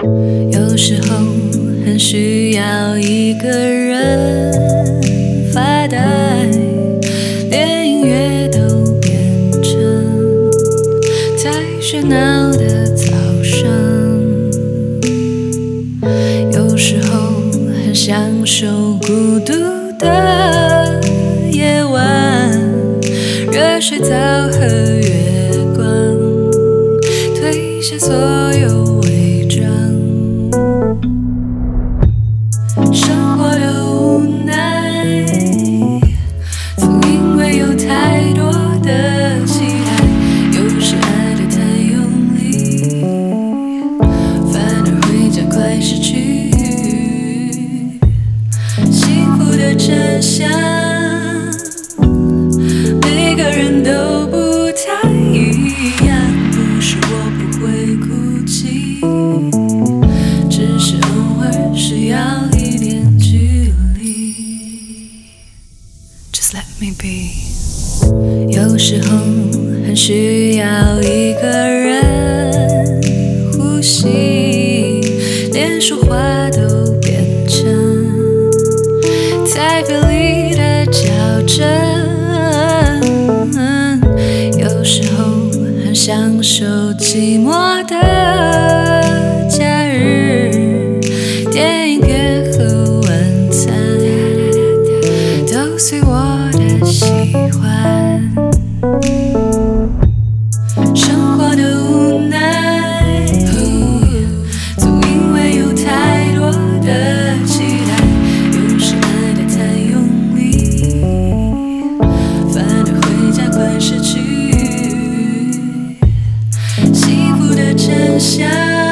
有时候很需要一个人发呆，连音乐都变成太喧闹的噪声。有时候很享受孤独的夜晚，热水澡和月光褪下所有伪装。生活的无奈，总因为有太多的期待，有时爱得太用力，反而会加快失去幸福的真相。每个人都不太一样，不是我不会哭泣，只是偶尔需要一点距离。Just let me be。有时候很需要一个人呼吸，连说话都变成太费力的矫正。有时候很享受寂寞的假日，电影院和晚餐都随我的喜欢。生活的无奈，总因为有太多的期待，有时爱得太用力，反而会加快失去幸福的真相。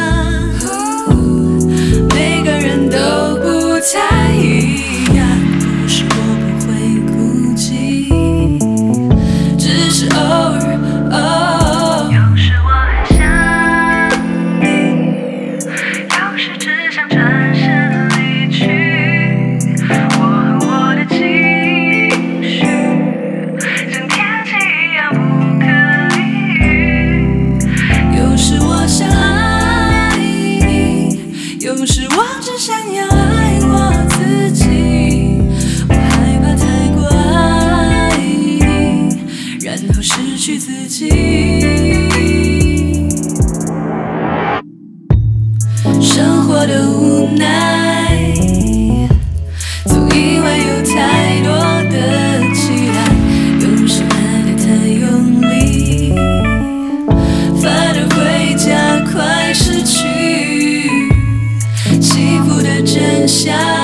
每个人都不太一样，不是我不会哭泣，只是偶尔。有时我很想你，有时只想转身离去。我和我的情绪像天气一样不可理喻。有时我想爱你，有时我只想要爱我自己。我害怕太过爱你，然后失去自己。生活的无奈，总因为有太多的期待，有时爱得太用力，反而会加快失去幸福的真相。